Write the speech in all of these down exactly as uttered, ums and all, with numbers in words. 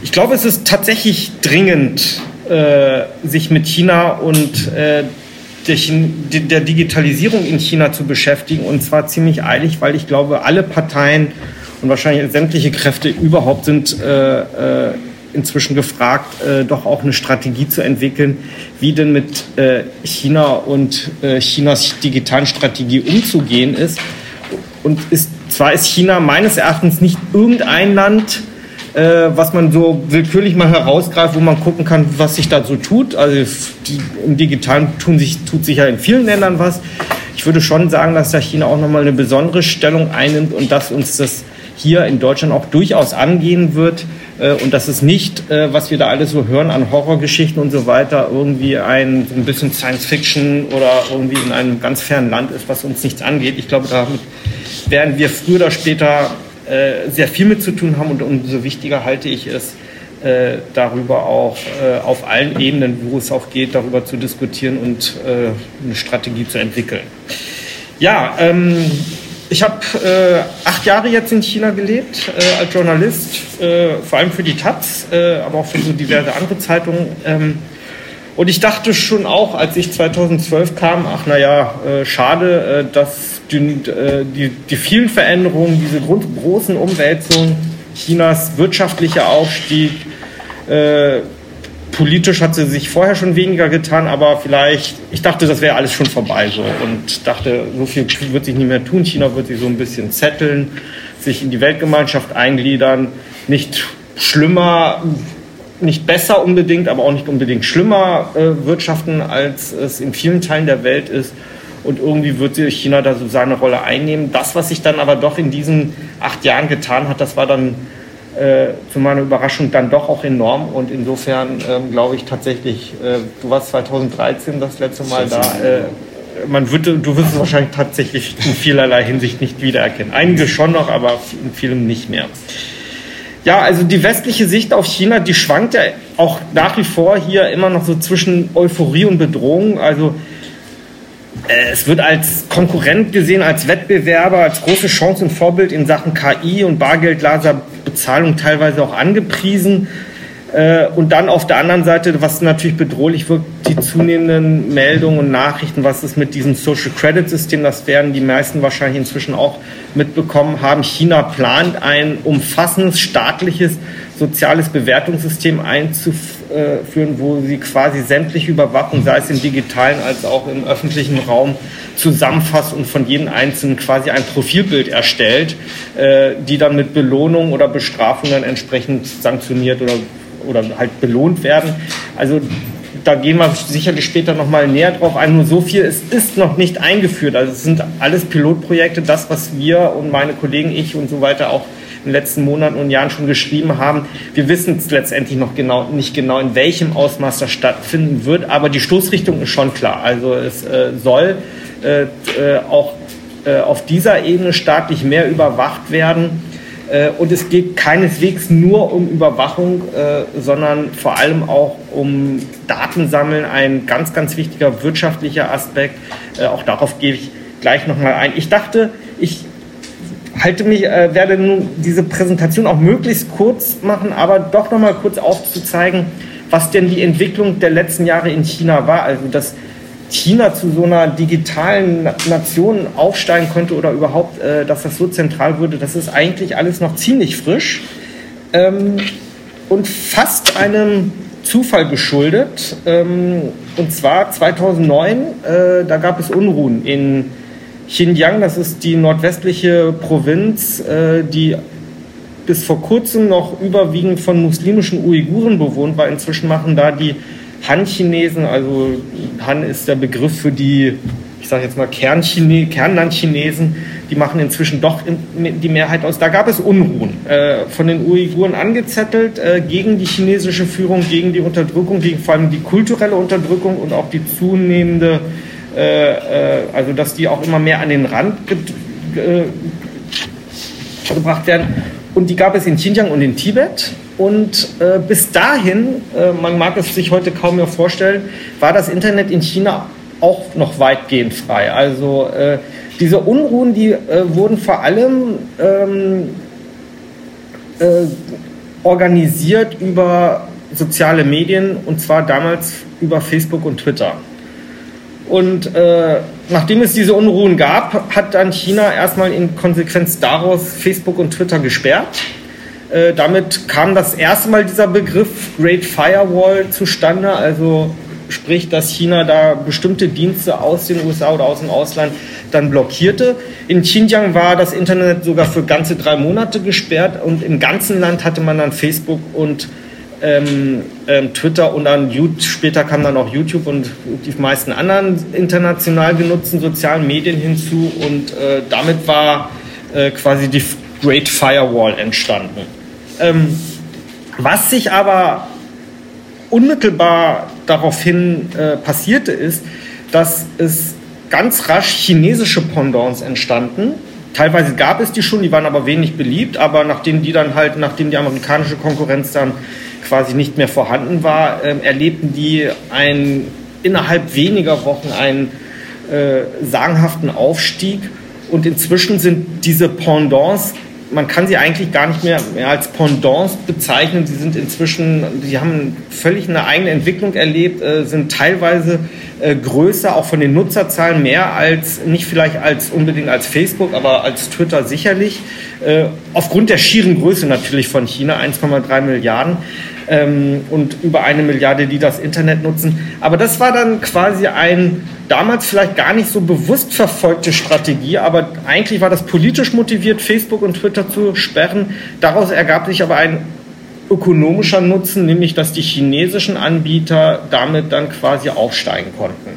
Ich glaube, es ist tatsächlich dringend, äh, sich mit China und äh, der, der Digitalisierung in China zu beschäftigen. Und zwar ziemlich eilig, weil ich glaube, alle Parteien und wahrscheinlich sämtliche Kräfte überhaupt sind äh, äh, inzwischen gefragt, äh, doch auch eine Strategie zu entwickeln, wie denn mit äh, China und äh, Chinas digitalen Strategie umzugehen ist. Und ist, zwar ist China meines Erachtens nicht irgendein Land, äh, was man so willkürlich mal herausgreift, wo man gucken kann, was sich da so tut. Also die, im Digitalen tun sich, tut sich ja in vielen Ländern was. Ich würde schon sagen, dass da China auch nochmal eine besondere Stellung einnimmt und dass uns das hier in Deutschland auch durchaus angehen wird. Und dass es nicht, was wir da alles so hören an Horrorgeschichten und so weiter, irgendwie ein, so ein bisschen Science-Fiction oder irgendwie in einem ganz fernen Land ist, was uns nichts angeht. Ich glaube, damit werden wir früher oder später äh, sehr viel mit zu tun haben und umso wichtiger halte ich es, äh, darüber auch äh, auf allen Ebenen, wo es auch geht, darüber zu diskutieren und äh, eine Strategie zu entwickeln. Ja, ähm, ich habe äh, acht Jahre jetzt in China gelebt, äh, als Journalist, äh, vor allem für die Taz, äh, aber auch für so diverse andere Zeitungen. Ähm, und ich dachte schon auch, als ich zweitausendzwölf kam, ach naja, äh, schade, äh, dass die, äh, die, die vielen Veränderungen, diese großen Umwälzungen, Chinas wirtschaftlicher Aufstieg, äh, politisch hat sie sich vorher schon weniger getan, aber vielleicht, ich dachte, das wäre alles schon vorbei so und dachte, so viel wird sich nicht mehr tun. China wird sich so ein bisschen zetteln, sich in die Weltgemeinschaft eingliedern, nicht schlimmer, nicht besser unbedingt, aber auch nicht unbedingt schlimmer äh, wirtschaften, als es in vielen Teilen der Welt ist. Und irgendwie wird China da so seine Rolle einnehmen. Das, was sich dann aber doch in diesen acht Jahren getan hat, das war dann äh, zu meiner Überraschung dann doch auch enorm. Und insofern ähm, glaube ich tatsächlich, äh, du warst zweitausenddreizehn das letzte Mal da. Äh, man wird, du wirst es wahrscheinlich tatsächlich in vielerlei Hinsicht nicht wiedererkennen. Einige schon noch, aber in vielem nicht mehr. Ja, also die westliche Sicht auf China, die schwankt ja auch nach wie vor hier immer noch so zwischen Euphorie und Bedrohung. Also es wird als Konkurrent gesehen, als Wettbewerber, als große Chance und Vorbild in Sachen K I und bargeldloser Bezahlung teilweise auch angepriesen. Und dann auf der anderen Seite, was natürlich bedrohlich wirkt, die zunehmenden Meldungen und Nachrichten, was ist mit diesem Social Credit System, das werden die meisten wahrscheinlich inzwischen auch mitbekommen haben. China plant ein umfassendes staatliches soziales Bewertungssystem einzuführen, wo sie quasi sämtliche Überwachung, sei es im digitalen als auch im öffentlichen Raum, zusammenfasst und von jedem Einzelnen quasi ein Profilbild erstellt, die dann mit Belohnung oder Bestrafung dann entsprechend sanktioniert oder oder halt belohnt werden. Also da gehen wir sicherlich später noch mal näher drauf ein. Nur so viel, es ist noch nicht eingeführt. Also es sind alles Pilotprojekte, das, was wir und meine Kollegen, ich und so weiter auch in den letzten Monaten und Jahren schon geschrieben haben. Wir wissen es letztendlich noch genau, nicht genau, in welchem Ausmaß das stattfinden wird, aber die Stoßrichtung ist schon klar. Also es äh, soll äh, äh, auch äh, auf dieser Ebene staatlich mehr überwacht werden. Und es geht keineswegs nur um Überwachung, äh, sondern vor allem auch um Datensammeln, ein ganz, ganz wichtiger wirtschaftlicher Aspekt. Äh, auch darauf gehe ich gleich nochmal ein. Ich dachte, ich halte mich, äh, werde nun diese Präsentation auch möglichst kurz machen, aber doch nochmal kurz aufzuzeigen, was denn die Entwicklung der letzten Jahre in China war. Also dass China zu so einer digitalen Nation aufsteigen könnte oder überhaupt, äh, dass das so zentral würde, das ist eigentlich alles noch ziemlich frisch ähm, und fast einem Zufall geschuldet. Ähm, und zwar zweitausendneun, äh, da gab es Unruhen in Xinjiang, das ist die nordwestliche Provinz, äh, die bis vor kurzem noch überwiegend von muslimischen Uiguren bewohnt war. Inzwischen machen da die Han-Chinesen, also Han ist der Begriff für die, ich sage jetzt mal Kernchine, Kernland-Chinesen, die machen inzwischen doch die Mehrheit aus. Da gab es Unruhen, äh, von den Uiguren angezettelt, äh, gegen die chinesische Führung, gegen die Unterdrückung, gegen vor allem die kulturelle Unterdrückung und auch die zunehmende, äh, äh, also dass die auch immer mehr an den Rand ge ge gebracht werden. Und die gab es in Xinjiang und in Tibet. Und äh, bis dahin, äh, man mag es sich heute kaum mehr vorstellen, war das Internet in China auch noch weitgehend frei. Also äh, diese Unruhen, die äh, wurden vor allem ähm, äh, organisiert über soziale Medien, und zwar damals über Facebook und Twitter. Und äh, nachdem es diese Unruhen gab, hat dann China erstmal in Konsequenz daraus Facebook und Twitter gesperrt. Äh, damit kam das erste Mal dieser Begriff Great Firewall zustande, also sprich, dass China da bestimmte Dienste aus den U S A oder aus dem Ausland dann blockierte. In Xinjiang war das Internet sogar für ganze drei Monate gesperrt und im ganzen Land hatte man dann Facebook und ähm, ähm, Twitter und dann YouTube, später kam dann auch YouTube und die meisten anderen international genutzten sozialen Medien hinzu und äh, damit war äh, quasi die Great Firewall entstanden. Ähm, was sich aber unmittelbar daraufhin äh, passierte, ist, dass es ganz rasch chinesische Pendants entstanden. Teilweise gab es die schon, die waren aber wenig beliebt, aber nachdem die dann halt, nachdem die amerikanische Konkurrenz dann quasi nicht mehr vorhanden war, äh, erlebten die ein, innerhalb weniger Wochen einen äh, sagenhaften Aufstieg und inzwischen sind diese Pendants, man kann sie eigentlich gar nicht mehr, mehr als Pendants bezeichnen. Sie sind inzwischen, sie haben völlig eine eigene Entwicklung erlebt, äh, sind teilweise äh, größer, auch von den Nutzerzahlen mehr als, nicht vielleicht als unbedingt als Facebook, aber als Twitter sicherlich. Äh, aufgrund der schieren Größe natürlich von China, eins Komma drei Milliarden ähm, und über eine Milliarde, die das Internet nutzen. Aber das war dann quasi ein damals vielleicht gar nicht so bewusst verfolgte Strategie, aber eigentlich war das politisch motiviert, Facebook und Twitter zu sperren. Daraus ergab sich aber ein ökonomischer Nutzen, nämlich dass die chinesischen Anbieter damit dann quasi aufsteigen konnten.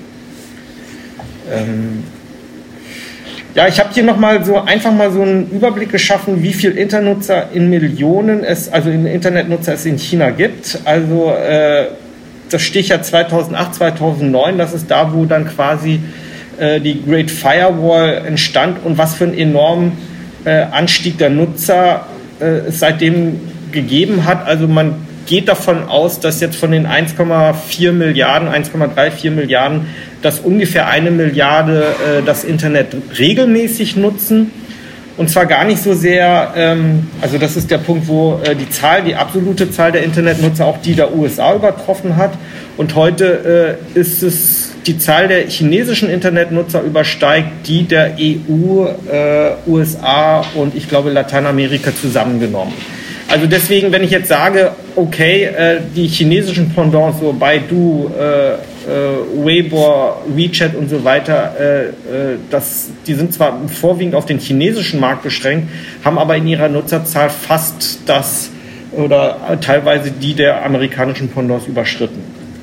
Ähm ja, ich habe hier nochmal so einfach mal so einen Überblick geschaffen, wie viel Internetnutzer in Millionen es, also in Internetnutzer es in China gibt. Also äh, das Stichjahr zweitausendacht, zweitausendneun, das ist da, wo dann quasi äh, die Great Firewall entstand und was für einen enormen äh, Anstieg der Nutzer äh, es seitdem gegeben hat. Also man geht davon aus, dass jetzt von den eins Komma vier Milliarden, eins Komma vierunddreißig Milliarden, dass ungefähr eine Milliarde äh, das Internet regelmäßig nutzen. Und zwar gar nicht so sehr, ähm, also das ist der Punkt, wo äh, die Zahl, die absolute Zahl der Internetnutzer auch die der U S A übertroffen hat. Und heute äh, ist es, die Zahl der chinesischen Internetnutzer übersteigt die der E U, äh, U S A und ich glaube Lateinamerika zusammengenommen. Also deswegen, wenn ich jetzt sage, okay, äh, die chinesischen Pendants, so Baidu, äh, äh, Weibo, WeChat und so weiter, äh, äh, das, die sind zwar vorwiegend auf den chinesischen Markt beschränkt, haben aber in ihrer Nutzerzahl fast das oder teilweise die der amerikanischen Pendants überschritten.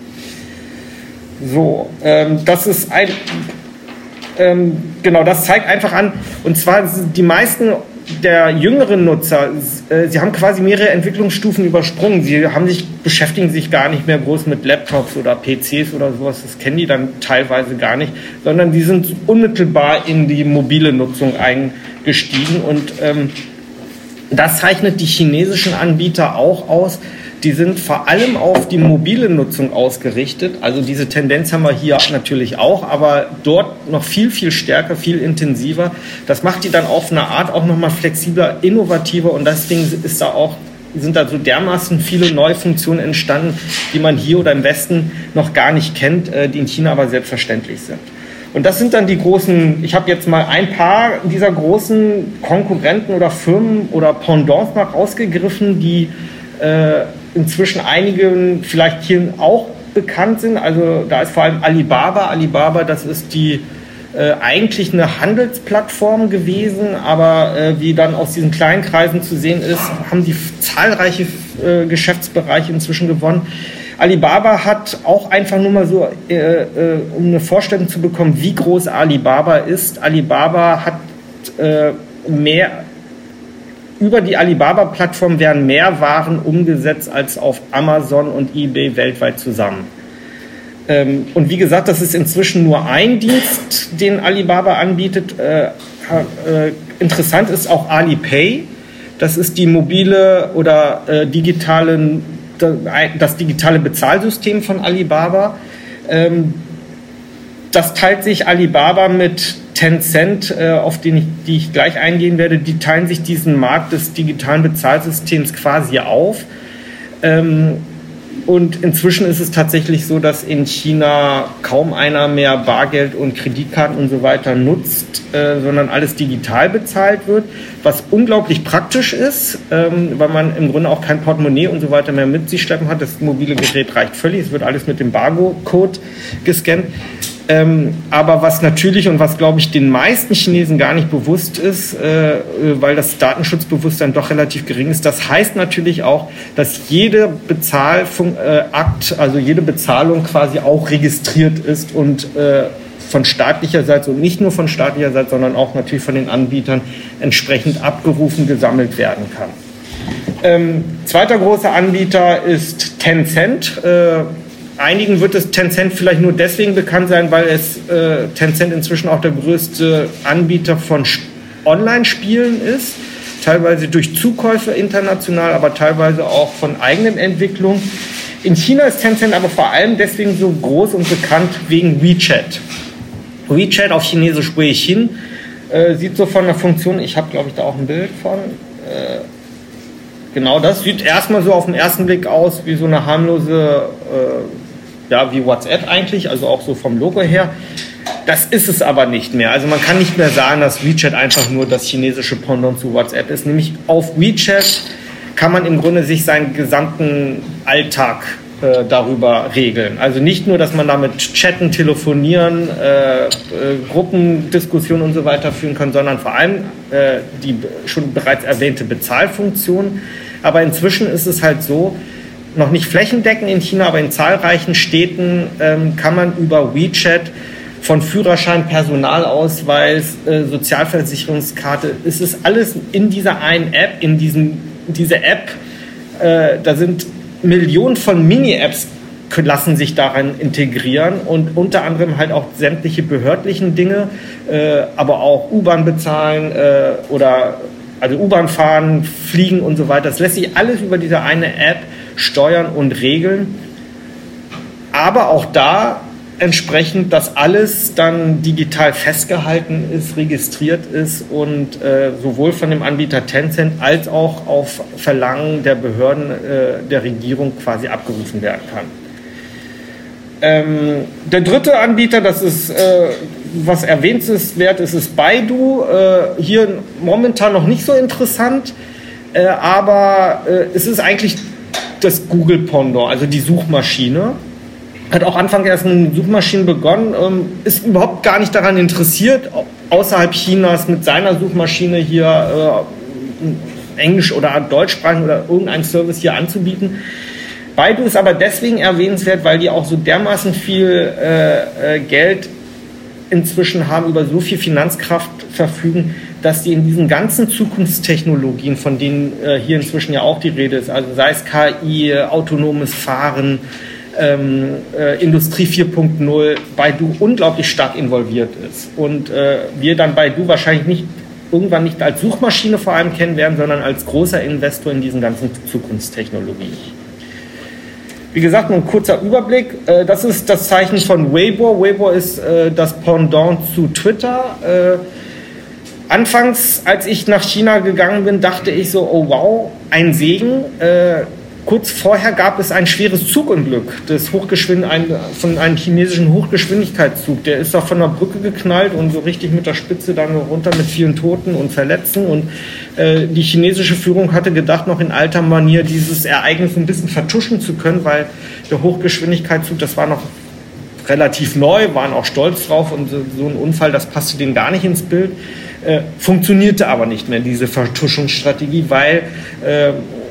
So, ähm, das ist ein, ähm, genau, das zeigt einfach an, und zwar die meisten der jüngeren Nutzer, äh, sie haben quasi mehrere Entwicklungsstufen übersprungen. Sie haben sich, beschäftigen sich gar nicht mehr groß mit Laptops oder P Cs oder sowas, das kennen die dann teilweise gar nicht, sondern die sind unmittelbar in die mobile Nutzung eingestiegen und ähm, das zeichnet die chinesischen Anbieter auch aus. Die sind vor allem auf die mobile Nutzung ausgerichtet. Also diese Tendenz haben wir hier natürlich auch, aber dort noch viel, viel stärker, viel intensiver. Das macht die dann auf eine Art auch nochmal flexibler, innovativer und deswegen ist da auch, sind da so dermaßen viele neue Funktionen entstanden, die man hier oder im Westen noch gar nicht kennt, die in China aber selbstverständlich sind. Und das sind dann die großen, ich habe jetzt mal ein paar dieser großen Konkurrenten oder Firmen oder Pendants mal rausgegriffen, die äh, inzwischen einigen vielleicht hier auch bekannt sind. Also da ist vor allem Alibaba. Alibaba, das ist die äh, eigentlich eine Handelsplattform gewesen, aber äh, wie dann aus diesen kleinen Kreisen zu sehen ist, haben die zahlreiche äh, Geschäftsbereiche inzwischen gewonnen. Alibaba hat auch einfach nur mal so, äh, äh, um eine Vorstellung zu bekommen, wie groß Alibaba ist. Alibaba hat äh, mehr Über die Alibaba-Plattform werden mehr Waren umgesetzt als auf Amazon und eBay weltweit zusammen. Ähm, und wie gesagt, das ist inzwischen nur ein Dienst, den Alibaba anbietet. Äh, äh, interessant ist auch Alipay. Das ist die mobile oder äh, digitale, das digitale Bezahlsystem von Alibaba. Ähm, das teilt sich Alibaba mit Tencent, äh, auf den ich, die ich gleich eingehen werde, die teilen sich diesen Markt des digitalen Bezahlsystems quasi auf. Ähm, Und inzwischen ist es tatsächlich so, dass in China kaum einer mehr Bargeld und Kreditkarten und so weiter nutzt, äh, sondern alles digital bezahlt wird, was unglaublich praktisch ist, ähm, weil man im Grunde auch kein Portemonnaie und so weiter mehr mit sich schleppen hat. Das mobile Gerät reicht völlig, es wird alles mit dem Barcode gescannt. Ähm, aber was natürlich und was, glaube ich, den meisten Chinesen gar nicht bewusst ist, äh, weil das Datenschutzbewusstsein doch relativ gering ist, das heißt natürlich auch, dass jede Bezahlakt, also jede Bezahlung quasi auch registriert ist und äh, von staatlicher Seite und nicht nur von staatlicher Seite, sondern auch natürlich von den Anbietern entsprechend abgerufen, gesammelt werden kann. Ähm, zweiter großer Anbieter ist Tencent. Äh, Einigen wird es Tencent vielleicht nur deswegen bekannt sein, weil es äh, Tencent inzwischen auch der größte Anbieter von Online-Spielen ist. Teilweise durch Zukäufe international, aber teilweise auch von eigenen Entwicklungen. In China ist Tencent aber vor allem deswegen so groß und bekannt wegen WeChat. WeChat auf Chinesisch Weixin äh, sieht so von der Funktion, ich habe glaube ich da auch ein Bild von, äh, genau das sieht erstmal so auf den ersten Blick aus wie so eine harmlose, äh, ja, wie WhatsApp eigentlich, also auch so vom Logo her. Das ist es aber nicht mehr. Also man kann nicht mehr sagen, dass WeChat einfach nur das chinesische Pendant zu WhatsApp ist. Nämlich auf WeChat kann man im Grunde sich seinen gesamten Alltag äh, darüber regeln. Also nicht nur, dass man damit chatten, telefonieren, äh, äh, Gruppendiskussionen und so weiter führen kann, sondern vor allem äh, die schon bereits erwähnte Bezahlfunktion. Aber inzwischen ist es halt so, noch nicht flächendeckend in China, aber in zahlreichen Städten ähm, kann man über WeChat von Führerschein, Personalausweis, äh, Sozialversicherungskarte, es ist alles in dieser einen App, in diesem, diese App, äh, da sind Millionen von Mini-Apps lassen sich daran integrieren und unter anderem halt auch sämtliche behördlichen Dinge, äh, aber auch U-Bahn bezahlen äh, oder also U-Bahn fahren, fliegen und so weiter. Das lässt sich alles über diese eine App steuern und regeln. Aber auch da entsprechend, dass alles dann digital festgehalten ist, registriert ist und äh, sowohl von dem Anbieter Tencent als auch auf Verlangen der Behörden äh, der Regierung quasi abgerufen werden kann. Ähm, der dritte Anbieter, das ist, äh, was erwähnenswert ist, ist Baidu. Äh, hier momentan noch nicht so interessant, äh, aber äh, es ist eigentlich das Google-Pendant, also die Suchmaschine. Hat auch Anfang erst mit Suchmaschinen begonnen, ähm, ist überhaupt gar nicht daran interessiert, außerhalb Chinas mit seiner Suchmaschine hier äh, Englisch oder deutschsprachig oder irgendeinen Service hier anzubieten. Baidu ist aber deswegen erwähnenswert, weil die auch so dermaßen viel äh, äh, Geld inzwischen haben, über so viel Finanzkraft verfügen, dass die in diesen ganzen Zukunftstechnologien, von denen äh, hier inzwischen ja auch die Rede ist, also sei es K I, autonomes Fahren, ähm, äh, Industrie vier Punkt null, Baidu unglaublich stark involviert ist. Und äh, wir dann Baidu wahrscheinlich nicht irgendwann nicht als Suchmaschine vor allem kennen werden, sondern als großer Investor in diesen ganzen Zukunftstechnologien. Wie gesagt, nur ein kurzer Überblick. Das ist das Zeichen von Weibo. Weibo ist das Pendant zu Twitter. Anfangs, als ich nach China gegangen bin, dachte ich so, oh wow, ein Segen. Kurz vorher gab es ein schweres Zugunglück des Hochgeschwind- ein, von einem chinesischen Hochgeschwindigkeitszug. Der ist da von der Brücke geknallt und so richtig mit der Spitze dann runter mit vielen Toten und Verletzten. Und äh, die chinesische Führung hatte gedacht, noch in alter Manier dieses Ereignis ein bisschen vertuschen zu können, weil der Hochgeschwindigkeitszug, das war noch relativ neu, waren auch stolz drauf und so, so ein Unfall, das passte denen gar nicht ins Bild. Äh, funktionierte aber nicht mehr, diese Vertuschungsstrategie, weil äh,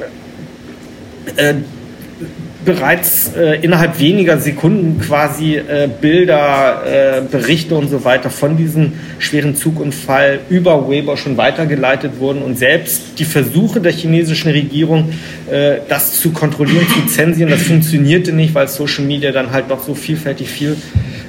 Äh, bereits äh, innerhalb weniger Sekunden quasi äh, Bilder, äh, Berichte und so weiter von diesem schweren Zugunfall über Weibo schon weitergeleitet wurden und selbst die Versuche der chinesischen Regierung, äh, das zu kontrollieren, zu zensieren, das funktionierte nicht, weil Social Media dann halt doch so vielfältig viel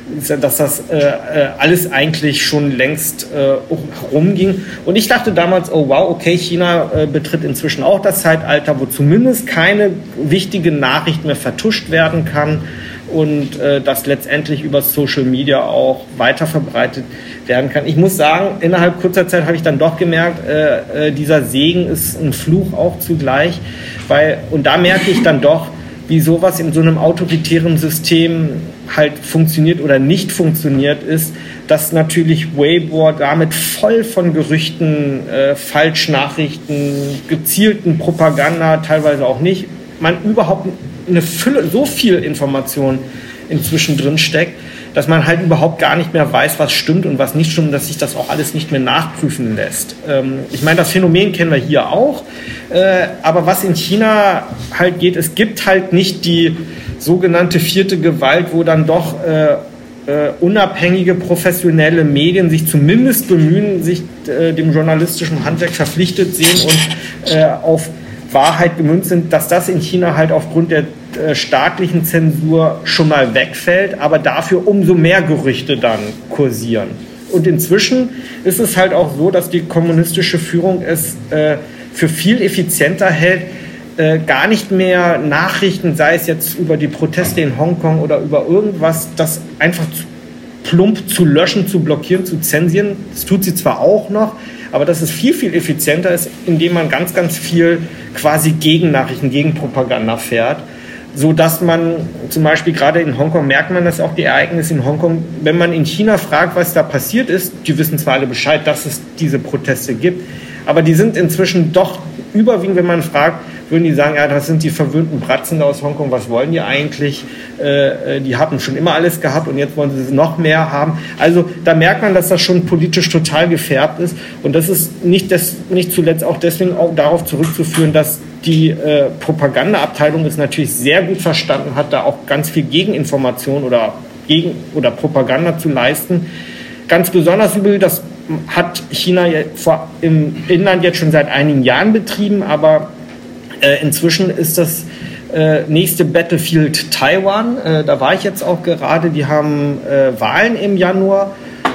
dass das äh, alles eigentlich schon längst äh, rumging. Und ich dachte damals, oh wow, okay, China äh, betritt inzwischen auch das Zeitalter, wo zumindest keine wichtige Nachricht mehr vertuscht werden kann und äh, das letztendlich über Social Media auch weiter verbreitet werden kann. Ich muss sagen, innerhalb kurzer Zeit habe ich dann doch gemerkt, äh, äh, dieser Segen ist ein Fluch auch zugleich, weil, und da merke ich dann doch, wie sowas in so einem autoritären System halt funktioniert oder nicht funktioniert ist, dass natürlich Weibo damit voll von Gerüchten, äh, Falschnachrichten, gezielten Propaganda, teilweise auch nicht, man überhaupt eine Fülle, so viel Information inzwischen drin steckt, dass man halt überhaupt gar nicht mehr weiß, was stimmt und was nicht stimmt, dass sich das auch alles nicht mehr nachprüfen lässt. Ähm, ich meine, das Phänomen kennen wir hier auch, äh, aber was in China halt geht, es gibt halt nicht die sogenannte vierte Gewalt, wo dann doch äh, äh, unabhängige, professionelle Medien sich zumindest bemühen, sich äh, dem journalistischen Handwerk verpflichtet sehen und äh, auf Wahrheit gemünzt sind, dass das in China halt aufgrund der äh, staatlichen Zensur schon mal wegfällt, aber dafür umso mehr Gerüchte dann kursieren. Und inzwischen ist es halt auch so, dass die kommunistische Führung es äh, für viel effizienter hält, äh, gar nicht mehr Nachrichten, sei es jetzt über die Proteste in Hongkong oder über irgendwas, das einfach zu, plump zu löschen, zu blockieren, zu zensieren. Das tut sie zwar auch noch, aber dass es viel, viel effizienter ist, indem man ganz, ganz viel quasi Gegennachrichten, Gegenpropaganda fährt, so dass man zum Beispiel gerade in Hongkong merkt man das auch, die Ereignisse in Hongkong, wenn man in China fragt, was da passiert ist, die wissen zwar alle Bescheid, dass es diese Proteste gibt, aber die sind inzwischen doch überwiegend, wenn man fragt, würden die sagen, ja, das sind die verwöhnten Bratzen da aus Hongkong, was wollen die eigentlich? Äh, die haben schon immer alles gehabt und jetzt wollen sie es noch mehr haben. Also da merkt man, dass das schon politisch total gefärbt ist und das ist nicht, des, nicht zuletzt auch deswegen auch darauf zurückzuführen, dass die äh, Propagandaabteilung es natürlich sehr gut verstanden hat, da auch ganz viel Gegeninformation oder, Gegen- oder Propaganda zu leisten. Ganz besonders übel, das hat China vor, im Inland jetzt schon seit einigen Jahren betrieben, aber äh, inzwischen ist das äh, nächste Battlefield Taiwan. Äh, da war ich jetzt auch gerade. Die haben äh, Wahlen im Januar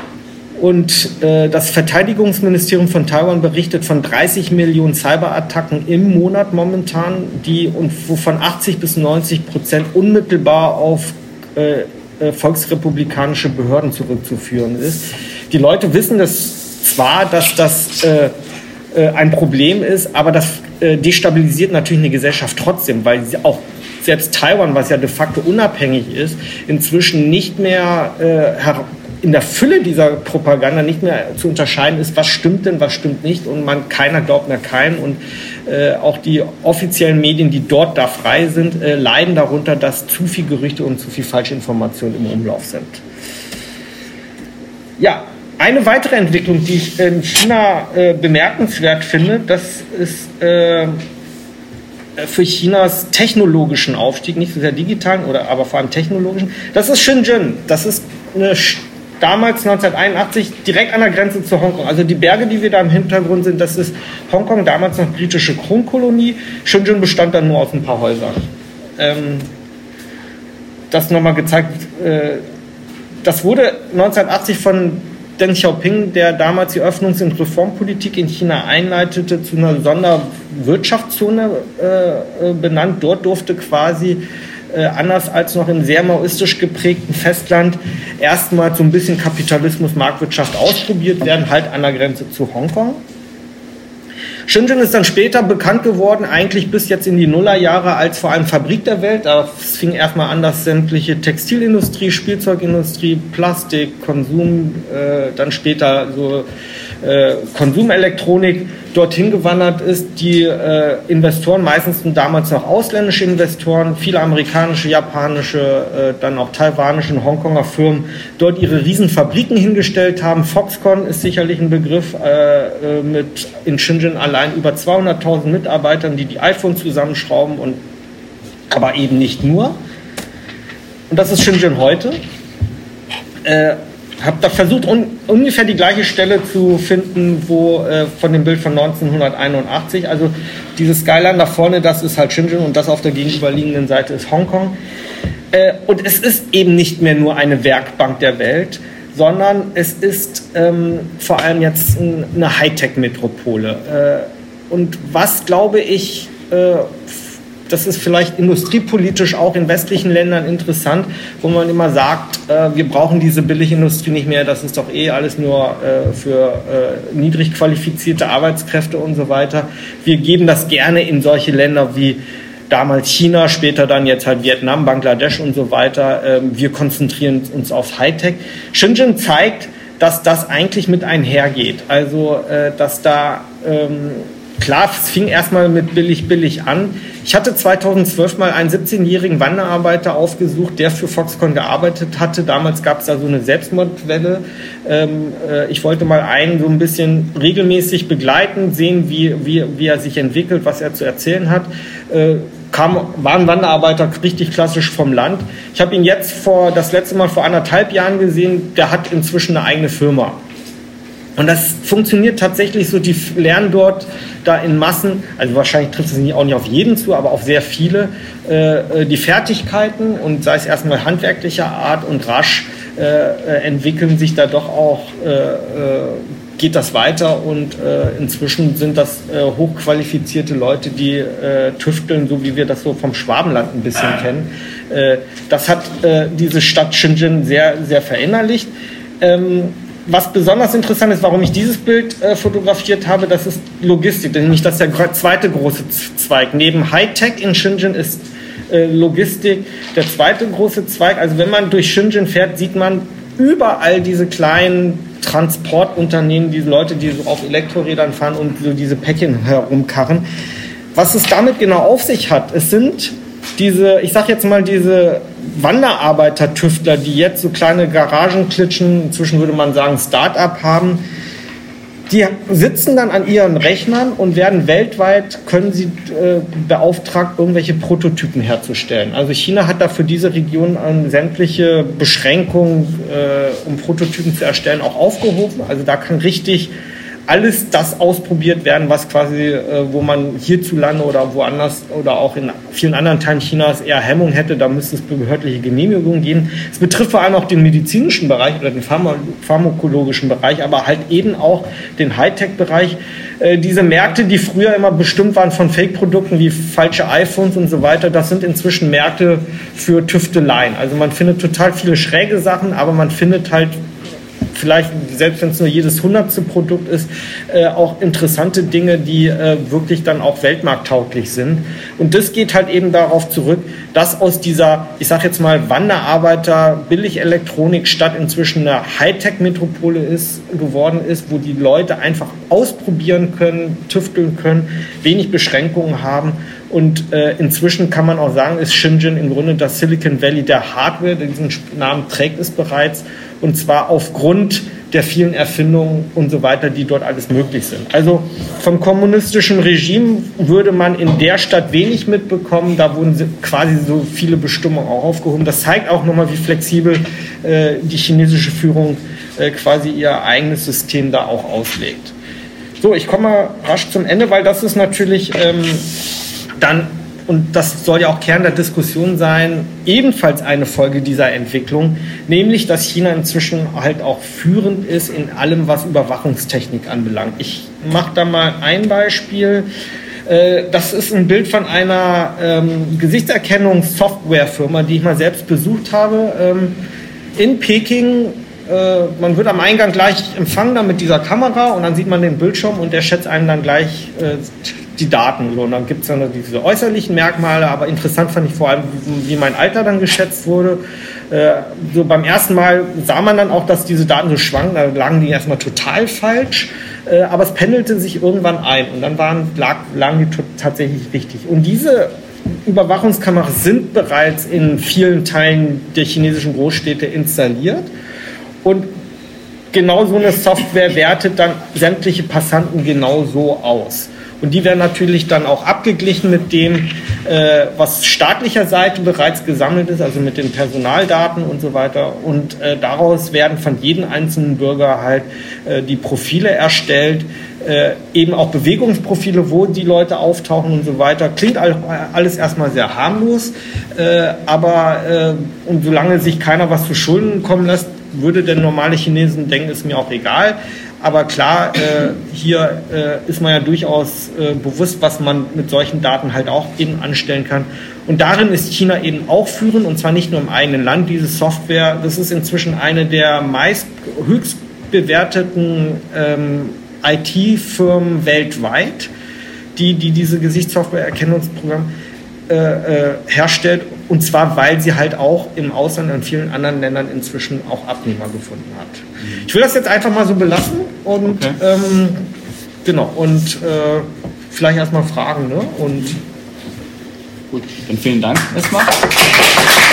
und äh, das Verteidigungsministerium von Taiwan berichtet von dreißig Millionen Cyberattacken im Monat momentan, die und wovon achtzig bis neunzig Prozent unmittelbar auf äh, äh, volksrepublikanische Behörden zurückzuführen ist. Die Leute wissen das zwar, dass das äh, äh, ein Problem ist, aber das äh, destabilisiert natürlich eine Gesellschaft trotzdem, weil sie auch selbst Taiwan, was ja de facto unabhängig ist, inzwischen nicht mehr äh, in der Fülle dieser Propaganda nicht mehr zu unterscheiden ist, was stimmt denn, was stimmt nicht und man keiner glaubt mehr keinem und äh, auch die offiziellen Medien, die dort da frei sind, äh, leiden darunter, dass zu viel Gerüchte und zu viel Falschinformationen im Umlauf sind. Ja, eine weitere Entwicklung, die ich in China äh, bemerkenswert finde, das ist äh, für Chinas technologischen Aufstieg, nicht so sehr digitalen, oder aber vor allem technologischen, das ist Shenzhen. Das ist eine, damals neunzehnhunderteinundachtzig direkt an der Grenze zu Hongkong. Also die Berge, die wir da im Hintergrund sind, das ist Hongkong, damals noch britische Kronkolonie. Shenzhen bestand dann nur aus ein paar Häusern. Ähm, das nochmal gezeigt. Äh, das wurde neunzehnhundertachtzig von Deng Xiaoping, der damals die Öffnungs- und Reformpolitik in China einleitete, zu einer Sonderwirtschaftszone äh, benannt. Dort durfte quasi, äh, anders als noch im sehr maoistisch geprägten Festland, erstmal so ein bisschen Kapitalismus, Marktwirtschaft ausprobiert werden, halt an der Grenze zu Hongkong. Shenzhen ist dann später bekannt geworden, eigentlich bis jetzt in die Nullerjahre, als vor allem Fabrik der Welt. Da fing erstmal an, dass sämtliche Textilindustrie, Spielzeugindustrie, Plastik, Konsum, äh, dann später so äh, Konsumelektronik dorthin gewandert ist. Die äh, Investoren, meistens damals noch ausländische Investoren, viele amerikanische, japanische, äh, dann auch taiwanische und Hongkonger Firmen dort ihre Riesenfabriken hingestellt haben. Foxconn ist sicherlich ein Begriff, äh, mit in Shenzhen allein über zweihunderttausend Mitarbeitern, die die iPhones zusammenschrauben, und aber eben nicht nur. Und das ist Shenzhen heute. Äh, habe da versucht, un, ungefähr die gleiche Stelle zu finden, wo äh, von dem Bild von neunzehnhunderteinundachtzig, also dieses Skyline da vorne, das ist halt Shenzhen und das auf der gegenüberliegenden Seite ist Hongkong. Äh, und es ist eben nicht mehr nur eine Werkbank der Welt, sondern es ist ähm, vor allem jetzt ein, eine Hightech-Metropole. Äh, und was, glaube ich, äh, das ist vielleicht industriepolitisch auch in westlichen Ländern interessant, wo man immer sagt, äh, wir brauchen diese Billigindustrie nicht mehr, das ist doch eh alles nur äh, für äh, niedrig qualifizierte Arbeitskräfte und so weiter. Wir geben das gerne in solche Länder wie damals China, später dann jetzt halt Vietnam, Bangladesch und so weiter. Ähm, wir konzentrieren uns auf Hightech. Shenzhen zeigt, dass das eigentlich mit einhergeht. Also, äh, dass da, ähm, klar, es fing erstmal mit billig, billig an. Ich hatte zweitausendzwölf mal einen siebzehnjährigen Wanderarbeiter aufgesucht, der für Foxconn gearbeitet hatte. Damals gab es da so eine Selbstmordwelle. Ähm, äh, ich wollte mal einen so ein bisschen regelmäßig begleiten, sehen, wie, wie, wie er sich entwickelt, was er zu erzählen hat. Äh, kam, war ein Wanderarbeiter richtig klassisch vom Land. Ich habe ihn jetzt vor, das letzte Mal vor anderthalb Jahren gesehen. Der hat inzwischen eine eigene Firma. Und das funktioniert tatsächlich so, die lernen dort da in Massen, also wahrscheinlich trifft es nicht, auch nicht auf jeden zu, aber auf sehr viele, äh, die Fertigkeiten und sei es erstmal handwerklicher Art und rasch äh, entwickeln sich da doch auch, äh, äh, geht das weiter und äh, inzwischen sind das äh, hochqualifizierte Leute, die äh, tüfteln, so wie wir das so vom Schwabenland ein bisschen kennen. Äh, das hat äh, diese Stadt Shenzhen sehr, sehr verinnerlicht. Ähm, Was besonders interessant ist, warum ich dieses Bild äh, fotografiert habe, das ist Logistik. Nämlich das ist der zweite große Zweig. Neben Hightech in Shenzhen ist äh, Logistik der zweite große Zweig. Also wenn man durch Shenzhen fährt, sieht man überall diese kleinen Transportunternehmen, diese Leute, die so auf Elektrorädern fahren und so diese Päckchen herumkarren. Was es damit genau auf sich hat, es sind diese, ich sag jetzt mal, diese Wanderarbeiter-Tüftler, die jetzt so kleine Garagenklitschen, inzwischen würde man sagen Start-up haben, die sitzen dann an ihren Rechnern und werden weltweit, können sie äh, beauftragt, irgendwelche Prototypen herzustellen. Also China hat da für diese Region äh, sämtliche Beschränkungen, äh, um Prototypen zu erstellen, auch aufgehoben. Also da kann richtig alles das ausprobiert werden, was quasi, äh, wo man hierzulande oder woanders oder auch in vielen anderen Teilen Chinas eher Hemmung hätte, da müsste es behördliche Genehmigungen geben. Es betrifft vor allem auch den medizinischen Bereich oder den pharma- pharmakologischen Bereich, aber halt eben auch den Hightech-Bereich. Äh, diese Märkte, die früher immer bestimmt waren von Fake-Produkten wie falsche iPhones und so weiter, das sind inzwischen Märkte für Tüfteleien. Also man findet total viele schräge Sachen, aber man findet halt vielleicht, selbst wenn es nur jedes hundertste Produkt ist, äh, auch interessante Dinge, die äh, wirklich dann auch weltmarkttauglich sind. Und das geht halt eben darauf zurück, dass aus dieser, ich sag jetzt mal, Wanderarbeiter, Billig-Elektronik-Stadt inzwischen eine Hightech-Metropole ist, geworden ist, wo die Leute einfach ausprobieren können, tüfteln können, wenig Beschränkungen haben. Und äh, inzwischen kann man auch sagen, ist Shenzhen im Grunde das Silicon Valley der Hardware, diesen Namen trägt es bereits, und zwar aufgrund der vielen Erfindungen und so weiter, die dort alles möglich sind. Also vom kommunistischen Regime würde man in der Stadt wenig mitbekommen, da wurden quasi so viele Bestimmungen auch aufgehoben. Das zeigt auch nochmal, wie flexibel äh, die chinesische Führung äh, quasi ihr eigenes System da auch auslegt. So, ich komme mal rasch zum Ende, weil das ist natürlich ähm, dann, und das soll ja auch Kern der Diskussion sein, ebenfalls eine Folge dieser Entwicklung, nämlich, dass China inzwischen halt auch führend ist in allem, was Überwachungstechnik anbelangt. Ich mache da mal ein Beispiel. Das ist ein Bild von einer ähm, Gesichtserkennungssoftwarefirma, die ich mal selbst besucht habe, ähm, in Peking. Äh, man wird am Eingang gleich empfangen dann mit dieser Kamera und dann sieht man den Bildschirm und der schätzt einem dann gleich äh, die Daten. Und dann gibt es dann diese äußerlichen Merkmale, aber interessant fand ich vor allem, wie, wie mein Alter dann geschätzt wurde. Äh, so beim ersten Mal sah man dann auch, dass diese Daten so schwanken, da lagen die erstmal total falsch. Äh, aber es pendelte sich irgendwann ein und dann waren, lag, lagen die t- tatsächlich richtig. Und diese Überwachungskameras sind bereits in vielen Teilen der chinesischen Großstädte installiert und genau so eine Software wertet dann sämtliche Passanten genau so aus. Und die werden natürlich dann auch abgeglichen mit dem, äh, was staatlicher Seite bereits gesammelt ist, also mit den Personaldaten und so weiter. Und äh, daraus werden von jedem einzelnen Bürger halt äh, die Profile erstellt, äh, eben auch Bewegungsprofile, wo die Leute auftauchen und so weiter. Klingt alles erstmal sehr harmlos, äh, aber äh, und solange sich keiner was zu Schulden kommen lässt, würde der normale Chinesen denken, ist mir auch egal. Aber klar, äh, hier äh, ist man ja durchaus äh, bewusst, was man mit solchen Daten halt auch eben anstellen kann. Und darin ist China eben auch führend, und zwar nicht nur im eigenen Land. Diese Software, das ist inzwischen eine der meist höchst bewerteten ähm, I T-Firmen weltweit, die, die diese Gesichtssoftware-Erkennungsprogramm äh, äh, herstellt. Und zwar, weil sie halt auch im Ausland und in vielen anderen Ländern inzwischen auch Abnehmer gefunden hat. Ich will das jetzt einfach mal so belassen und okay. ähm, genau, und äh, vielleicht erstmal fragen, ne? Und gut, dann vielen Dank erstmal.